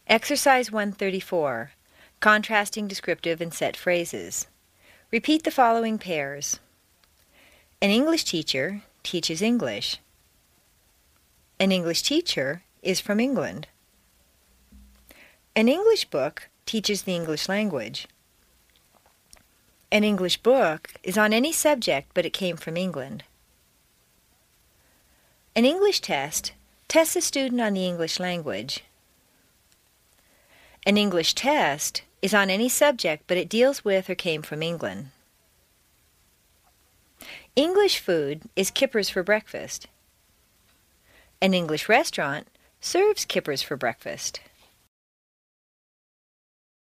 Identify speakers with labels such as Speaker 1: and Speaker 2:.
Speaker 1: Exercise 134. Contrasting descriptive and set phrases. Repeat the following pairs. An English teacher teaches English. An English teacher is from England. An English book teaches the English language. An English book is on any subject, but it came from England. An English test tests a student on the English language. An English test is on any subject, but it deals with or came from England. English food is kippers for breakfast. An English restaurant serves kippers for breakfast.